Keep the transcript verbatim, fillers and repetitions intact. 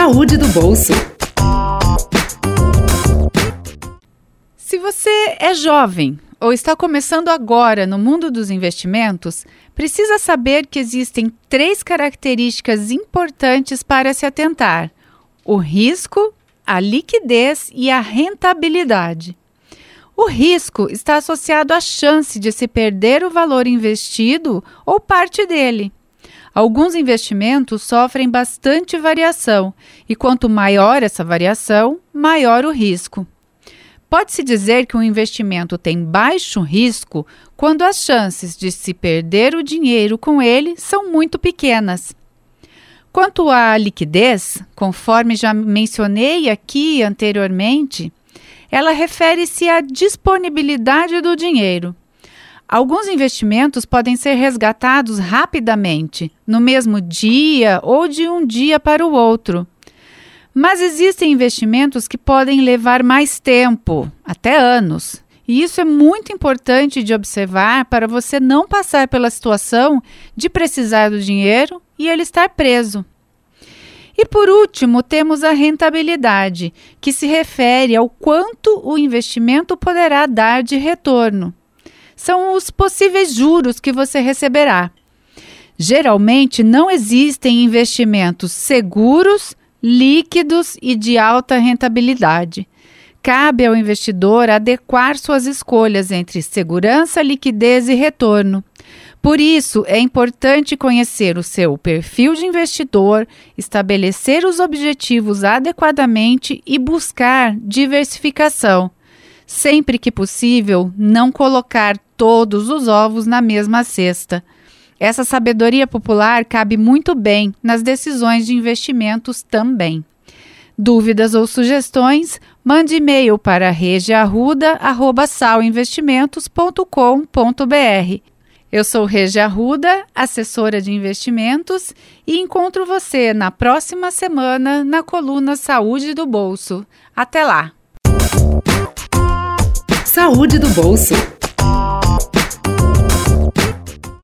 Saúde do bolso. Se você é jovem ou está começando agora no mundo dos investimentos, precisa saber que existem três características importantes para se atentar: o risco, a liquidez e a rentabilidade. O risco está associado à chance de se perder o valor investido ou parte dele. Alguns investimentos sofrem bastante variação e quanto maior essa variação, maior o risco. Pode-se dizer que um investimento tem baixo risco quando as chances de se perder o dinheiro com ele são muito pequenas. Quanto à liquidez, conforme já mencionei aqui anteriormente, ela refere-se à disponibilidade do dinheiro. Alguns investimentos podem ser resgatados rapidamente, no mesmo dia ou de um dia para o outro. Mas existem investimentos que podem levar mais tempo, até anos. E isso é muito importante de observar para você não passar pela situação de precisar do dinheiro e ele estar preso. E por último, temos a rentabilidade, que se refere ao quanto o investimento poderá dar de retorno. São os possíveis juros que você receberá. Geralmente não existem investimentos seguros, líquidos e de alta rentabilidade. Cabe ao investidor adequar suas escolhas entre segurança, liquidez e retorno. Por isso, é importante conhecer o seu perfil de investidor, estabelecer os objetivos adequadamente e buscar diversificação. Sempre que possível, não colocar todos os ovos na mesma cesta. Essa sabedoria popular cabe muito bem nas decisões de investimentos também. Dúvidas ou sugestões? Mande e-mail para regiarruda arroba salinvestimentos ponto com ponto br. Eu sou Regia Arruda, assessora de investimentos, e encontro você na próxima semana na coluna Saúde do Bolso. Até lá! Saúde do bolso.